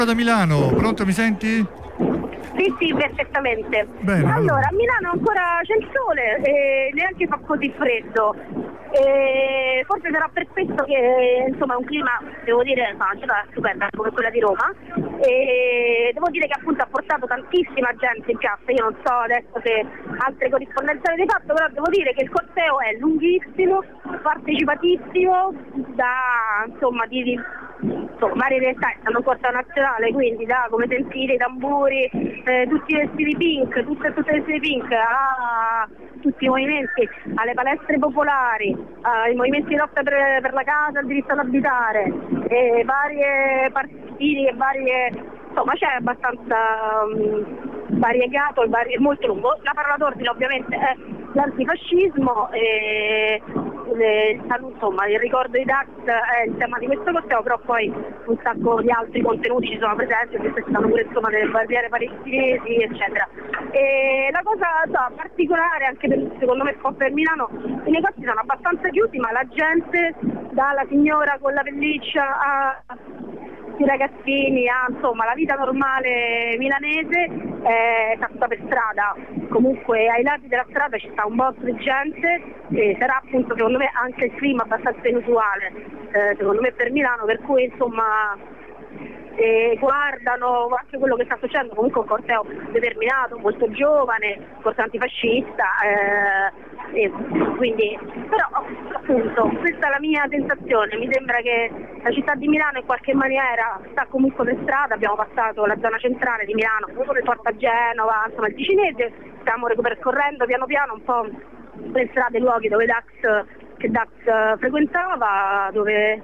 Da Milano, pronto, mi senti? Sì, perfettamente. Bene, allora, a Milano ancora c'è il sole e neanche fa così freddo. E forse sarà per questo che insomma è un clima, devo dire, una città stupenda come quella di Roma. E devo dire che appunto ha portato tantissima gente in piazza. Io non so adesso se altre corrispondenze avete fatto, però devo dire che il corteo è lunghissimo, partecipatissimo, da insomma varie realtà, stanno in corteo nazionale, quindi da, come sentite, i tamburi, tutti i vestiti pink, tutte vestiti pink, a tutti i movimenti, alle palestre popolari, ai movimenti di lotta per la casa, il diritto ad abitare, varie partiti e varie, insomma c'è abbastanza variegato, è molto lungo. La parola d'ordine ovviamente è l'antifascismo e insomma il ricordo di Dax è il tema di questo corteo, però poi un sacco di altri contenuti ci sono presenti, ci stanno pure insomma delle barriere palestinesi eccetera. E la cosa particolare anche secondo me qua per Milano, i negozi sono abbastanza chiusi, ma la gente, dalla signora con la pelliccia i ragazzini, insomma la vita normale milanese sta tutta per strada. Comunque ai lati della strada ci sta un botto di gente e sarà appunto secondo me anche il clima abbastanza inusuale secondo me per Milano, per cui insomma guardano anche quello che sta succedendo, comunque un corteo determinato, molto giovane, corteo antifascista, quindi però appunto questa è la mia sensazione. Mi sembra che la città di Milano in qualche maniera sta comunque per strada, abbiamo passato la zona centrale di Milano, Porta Genova, insomma il Ticinese, stiamo percorrendo piano piano un po' le strade, i luoghi dove Dax frequentava, dove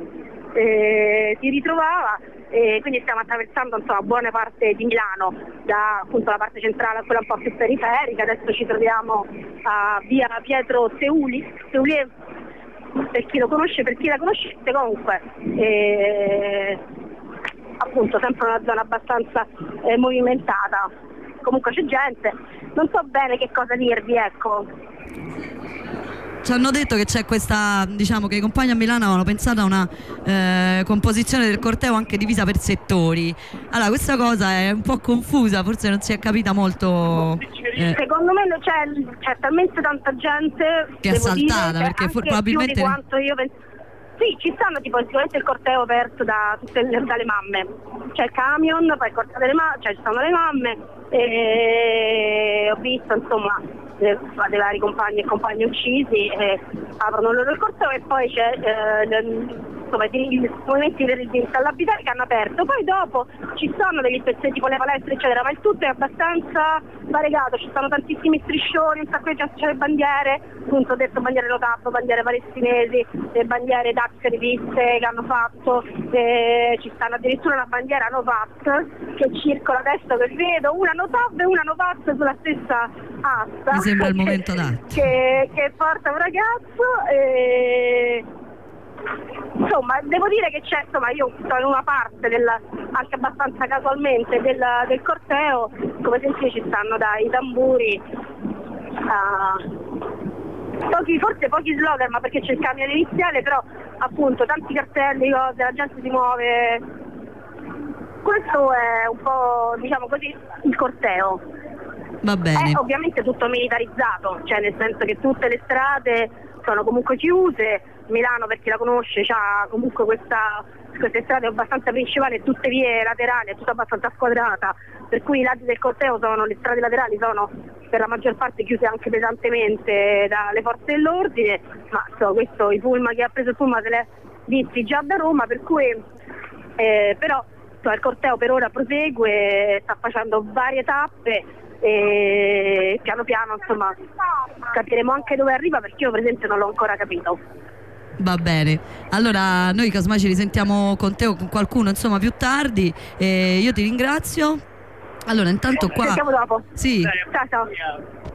si ritrovava, e quindi stiamo attraversando insomma buona parte di Milano, da appunto la parte centrale a quella un po' più periferica. Adesso ci troviamo a via Pietro Seulier, per chi lo conosce, per chi la conoscesse comunque, appunto sempre una zona abbastanza movimentata, comunque c'è gente, non so bene che cosa dirvi, ecco. Ci hanno detto che c'è questa, diciamo che i compagni a Milano avevano pensato a una composizione del corteo anche divisa per settori. Allora questa cosa è un po' confusa, forse non si è capita molto. Secondo me c'è talmente tanta gente che è saltata, perché probabilmente più di quanto io penso. Sì, ci stanno tipo sicuramente il corteo aperto dalle mamme, c'è il camion, poi il corteo delle mamme, cioè ci stanno le mamme, e ho visto insomma dei vari compagni e compagni uccisi, aprono loro il corteo e poi c'è insomma i movimenti del diritto all'abitare che hanno aperto, poi dopo ci sono degli spezzetti tipo le palestre eccetera, ma il tutto è abbastanza variegato, ci stanno tantissimi striscioni, un sacco di gente, c'è le bandiere, appunto ho detto bandiere Lotab, bandiere palestinesi, le bandiere Dax riviste che hanno fatto, ci stanno addirittura una bandiera Novat che circola adesso, che vedo una Notab e una Novat sulla stessa asta. Mi sembra il momento adatto. Che porta un ragazzo insomma devo dire che c'è, insomma io sono in una parte anche abbastanza casualmente del corteo, come sentite ci stanno dai tamburi, forse pochi slogan, ma perché c'è il camion iniziale, però appunto tanti cartelli, cose, la gente si muove. Questo è un po', diciamo così, il corteo. Va bene. È ovviamente tutto militarizzato, cioè nel senso che tutte le strade sono comunque chiuse. Milano, per chi la conosce, ha comunque queste strade abbastanza principali, tutte vie laterali, è tutta abbastanza squadrata, per cui i lati del corteo le strade laterali sono per la maggior parte chiuse anche pesantemente dalle forze dell'ordine, ma questo i pullman, chi ha preso il pullman se l'è visti già da Roma, per cui però il corteo per ora prosegue, sta facendo varie tappe e piano piano insomma capiremo anche dove arriva, perché io per esempio non l'ho ancora capito. Va bene, allora noi casomai ci risentiamo con te o con qualcuno insomma più tardi, io ti ringrazio. Allora intanto qua ci sentiamo dopo. Sì. Ciao.